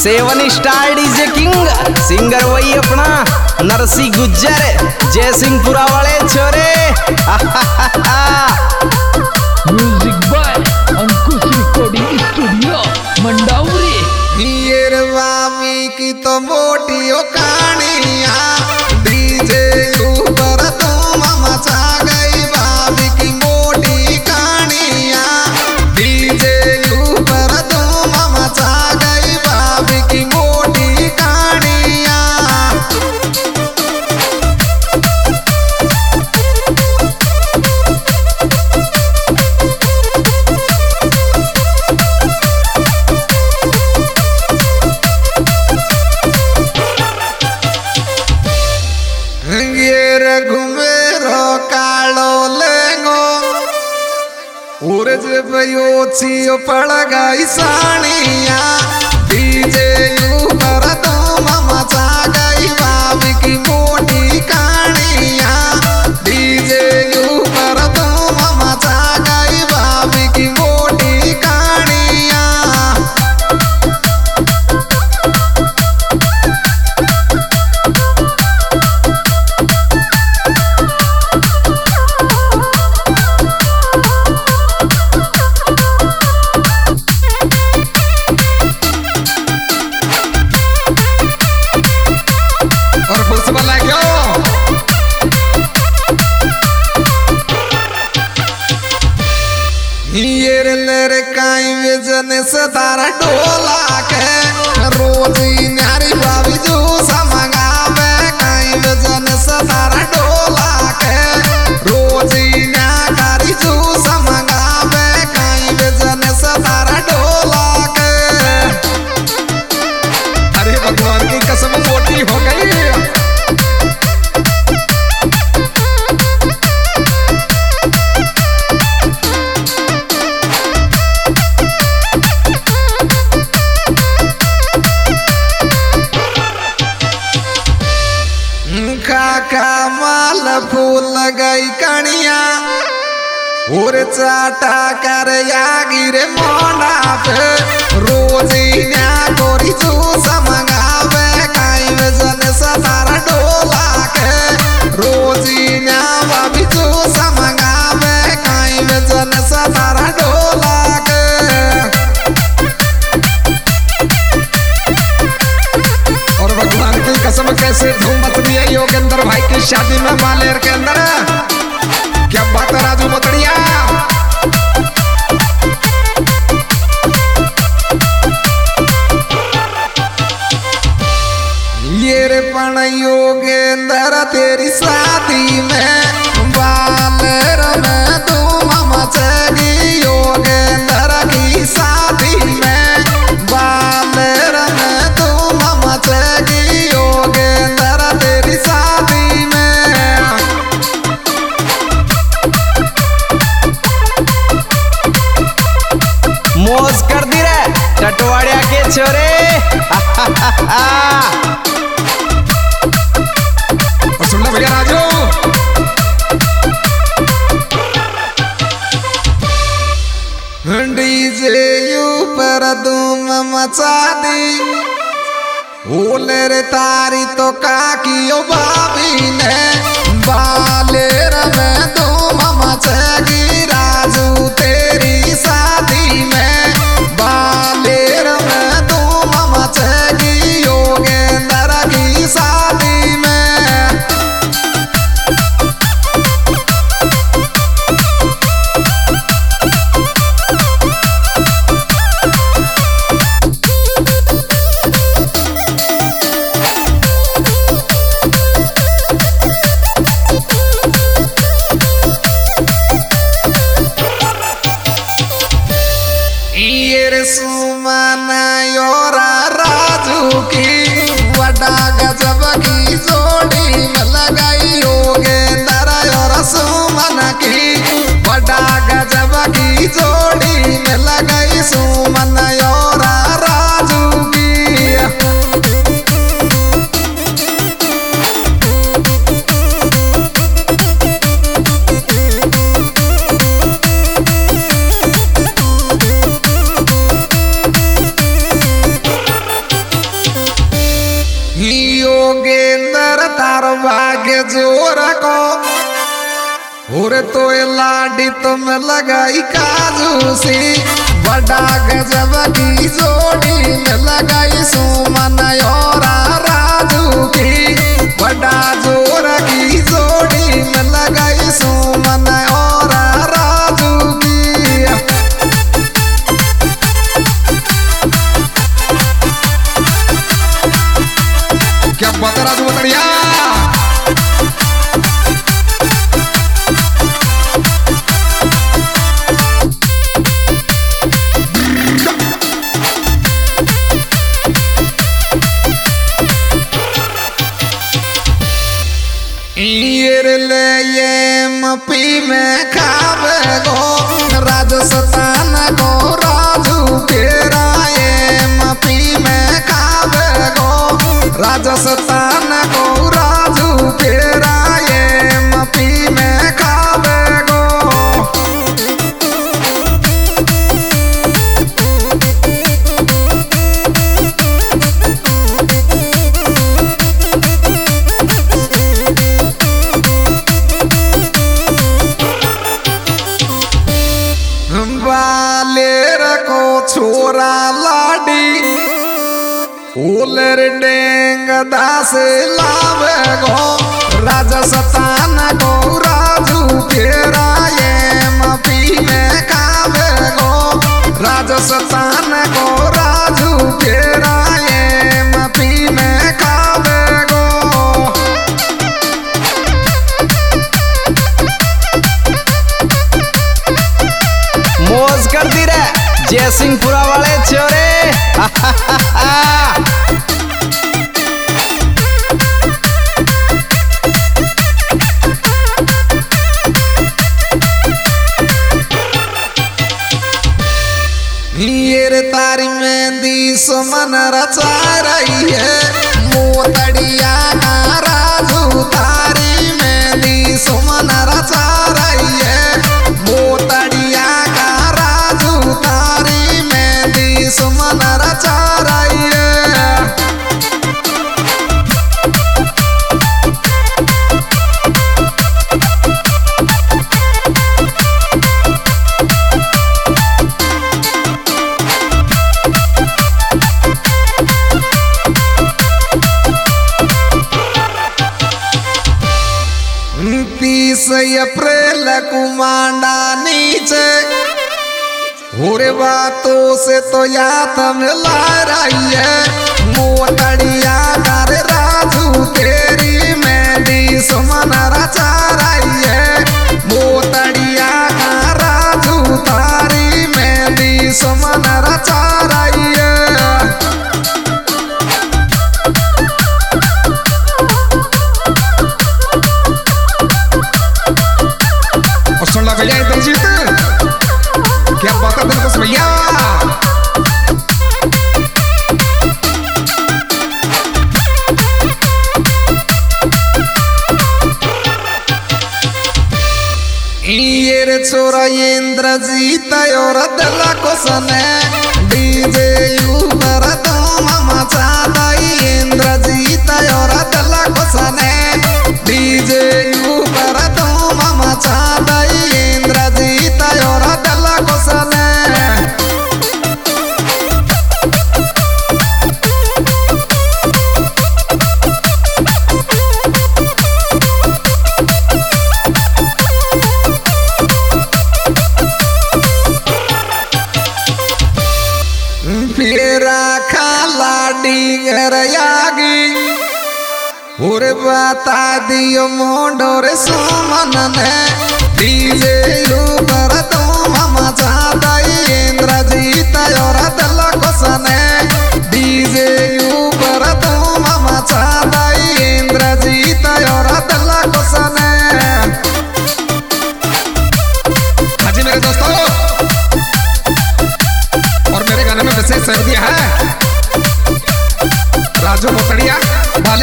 7 star DJ king singer वही अपना नरसी गुज्जर जय सिंहपुरा वाले छोरे। Music by Ankush recording studio Mandauri. ये रवामी की तो मोटी कहानिया डीजे ऊपर तुम मचा गई भाभी की मोटी कहानिया डीजे ऊपर तुम मचा गई भाभी की मोटी कहानिया। घुमेरो कालो लेंगो और जब योचियो पड़ गई सानिया डीजे ऊपर तुम मचा गई भाभी की मोटी कहानिया डीजे ऊपर तुम मचा गई भाभी की मोटी कहानिया। से तारा डोला के रोजी न्यारी भाभी जूस मंगावे कहीं वजन से तारा डोला के रोजी न्यारी जूस मंगावे कहीं वजन से तारा डोला के। अरे भगवान की कसम मोटी हो गई। माल फूल गई कणिया और चाटा कर गिरे मोना पे रोजी न्या गोरी जूस मंगावे कहीं वजन से तारा डोला के रोजी न्या भाभी जूस मंगावे कहीं वजन से तारा डोला के। और भगवान की कसम कैसे धूम मचली है योगेंद्र भाई की शादी में मालेर के अंदर। क्या बात है राजू मोतड़िया। ये रे पण योगेंद्र तेरी शादी में बालेर में धूम मचेगी योगेंद्र की शादी में बालेर में धूम मचेगी योगेंद्र तेरी शादी में। मौज कर दी रे टटवाड़िया के छोरे। सुन लो भैया राजू डीजे ऊपर धूम मचा दी ओले रे तारी तो काकियो भाभी ने बालेर में धूम मचेगी राजू तेरी शादी में बालेर में धूम मचेगी योगेंद्र की शादी में। योगेंद्र तार भाग्य जोर को और तो लाडी तुम लगाई काजू सी बड़ा गजब की जोड़ी में लगाई सुमन और राजू की बड़ा जोर की जोड़ी में लगाई सुमन और राजू की। क्या बात है राजू बतड़िया। पी में खावे गो राजस्थान को राजू केराए मपी में खावे गो राजस्थान को राजू केराए मपी में खावे गो। बालेर को छोरा लाडी ओलर डेंग दास लावे गो राजस्थान को राजू केराए मपी में खावे गो राजस्थान को राजू केराए मपी में खावे गो। मौज कर दी रे जयसिंहपुरा वाले चोरे। ये तारी मेहंदी सुमन रचा रही है मोतड़िया का राजू तारी मेहंदी सुमन रचा रही है मोतड़िया का राजू तारी मेहंदी सुमन रचा रही है। अप्रैल कुमांडा नीचे होरे बातों से तो याद मिला रही है मोतड़िया कर राजू तेरी मेहंदी सुमन रचा रही है मोतड़िया का राजू तारी मेहंदी सुमन रचा रही है। सुन ला भैया एकदम जीत क्या बात है दिलकश भैया। ये रे छोरा इंद्रजीत और दिला को सने डीजे ऊपर तुम मचा दई इंद्रजीत और दिला को सने डीजे ऊपर तुम मचा दई इंद्रजीत और दिला को सने। फेरा खाला डिंगर यागी और बता दियो मोडोरे सुमन ने डीजे ऊपर तुम मचा दई इंद्रजीत और दिला को सने